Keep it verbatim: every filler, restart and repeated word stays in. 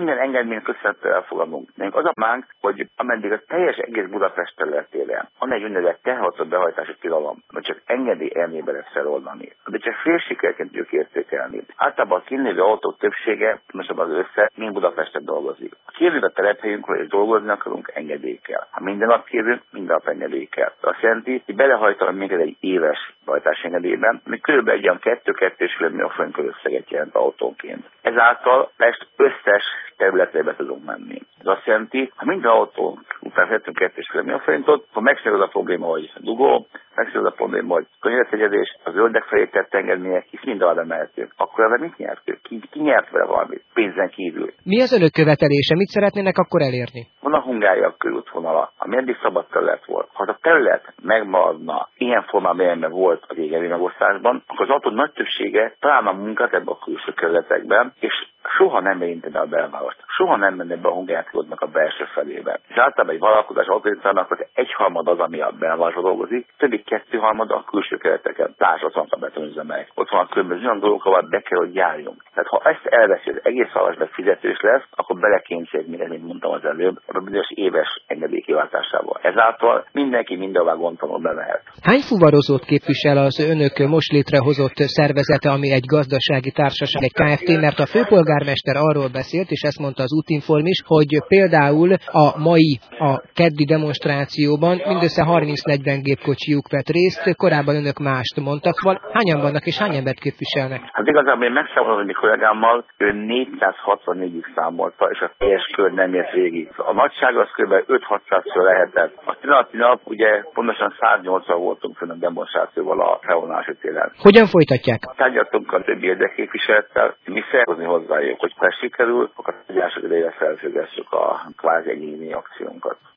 minden engedményt köszönhetően elfogadunk. Nekünk az a mánk, hogy ameddig a teljes egész Budapest területére van egy úgynevezett teherautók behajtási tilalom, vagy csak engedély elmébe lesz feloldani, de csak fél sikerként tudjuk értékelni. Általában a kínlévő autók többsége, most az össze, mind Budapesten dolgozik. Ha kérjük a telephelyünkről és dolgozni akarunk, engedély kell. Ha minden nap kérünk, minden nap engedély kell. De azt jelenti, hogy belehajtanak minket egy éves hajtásengedélyben, ami kb. Egy olyan kettő-kettő és fél millió forint összeget jelent autónként. Ezáltal Pest összes területre be tudunk menni. Ez azt jelenti, ha minden autónk után vettünk kettő és fél millió forintot, akkor megszűnik az a probléma, hogy dugó, megszűnik az a probléma, hogy környezetegyedés, az zöldek felé tett engedmények, hisz mind arra mehetünk. Akkor ezzel mit nyertünk? Ki, ki nyert vele valamit? Pénzen kívül. Mi az önök követelése? Mit szeretnének akkor elérni? Van a Hungária körútvonala, ami eddig szabad terület volt. Ha a terület megmaradna ilyen formában, amilyen volt az égeri megosztásban, akkor az autó nagy többsége találna munkát ebben a külső kerületekben, és soha nem érintene a belvárost. Soha nem menne be a Hungáriának a belső felébe. És általában egy vállalkozás autóintának az egyharmad az, ami a belvárosban dolgozik, többi kettőharmad a külső kerületeken. Lásd, ott van a betonüzemek. Ott van a különböző olyan dolgok, ahol be kell, hogy járjunk. Tehát ha ezt elveszi, az egész városban fizetős lesz, akkor belekényszerít minket, mint mondtam az előbb, a bizonyos éves engedély kiváltásával. Ezáltal mindenki mindenhová gondtalanul bemehet. Hány fuvarozót képvisel az önök most létrehozott szervezete, ami egy gazdasági társaság, egy Kft., mert a főpolgármester arról beszélt, és ezt mondta az Útinform is, hogy például a mai, a keddi demonstrációban mindössze harminc-negyven gépkocsijuk vett részt, korábban önök mást mondtak. Hányan vannak és hány embert képviselnek? Hát igazából én megszámolom egy kollégámmal, ő négyszázhatvannégyig számolta, és a teljes kör nem ért végig. A nagyság az kb. öt-hatszáz lehetett. A pillanatnyi nap ugye pontosan száznyolcvan voltunk fönn a demonstrációval a felvonási téren. Hogyan folytatják? Tárgyaltunk a többi érdekképviselettel, mi szervezni hozzájuk, hogy ha sikerül, akkor a tárgyalások idejére felfüggesztjük a kvázi egyéni akciónkat.